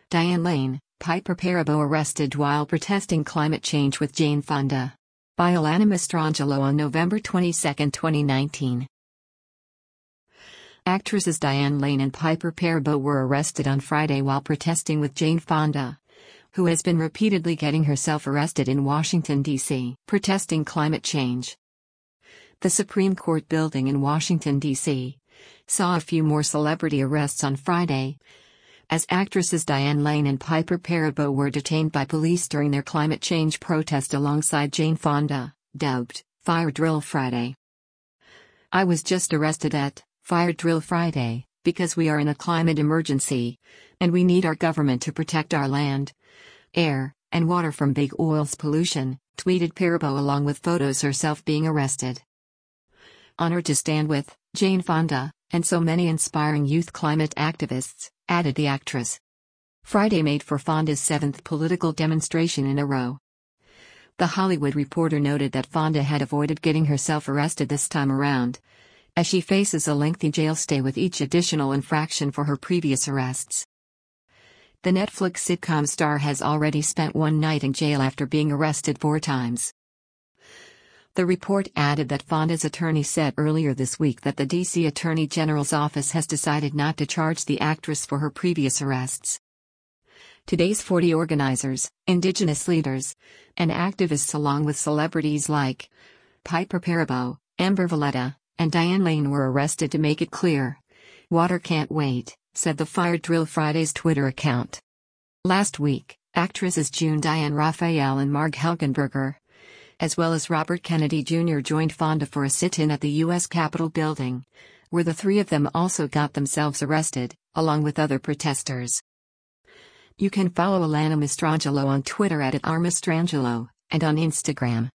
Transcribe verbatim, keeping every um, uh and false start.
Diane Lane, Piper Perabo arrested while protesting climate change with Jane Fonda. By Alana Mastrangelo on November twenty-second, twenty nineteen. Actresses Diane Lane and Piper Perabo were arrested on Friday while protesting with Jane Fonda, who has been repeatedly getting herself arrested in Washington, D C, protesting climate change. The Supreme Court building in Washington, D C, saw a few more celebrity arrests on Friday, as actresses Diane Lane and Piper Perabo were detained by police during their climate change protest alongside Jane Fonda, dubbed Fire Drill Friday. "I was just arrested at Fire Drill Friday because we are in a climate emergency, and we need our government to protect our land, air, and water from big oil's pollution," tweeted Perabo along with photos herself being arrested. "Honored to stand with Jane Fonda and so many inspiring youth climate activists," added the actress. Friday made for Fonda's seventh political demonstration in a row. The Hollywood Reporter noted that Fonda had avoided getting herself arrested this time around, as she faces a lengthy jail stay with each additional infraction for her previous arrests. The Netflix sitcom star has already spent one night in jail after being arrested four times. The report added that Fonda's attorney said earlier this week that the D C Attorney General's office has decided not to charge the actress for her previous arrests. Today's forty organizers, indigenous leaders, and activists along with celebrities like Piper Perabo, Amber Valletta, and Diane Lane were arrested to make it clear. "Water can't wait," said the Fire Drill Friday's Twitter account. Last week, actresses June Diane Raphael and Marg Helgenberger, as well as Robert Kennedy Junior joined Fonda for a sit-in at the U S Capitol building, where the three of them also got themselves arrested, along with other protesters. You can follow Alana Mastrangelo on Twitter at, at r mastrangelo, and on Instagram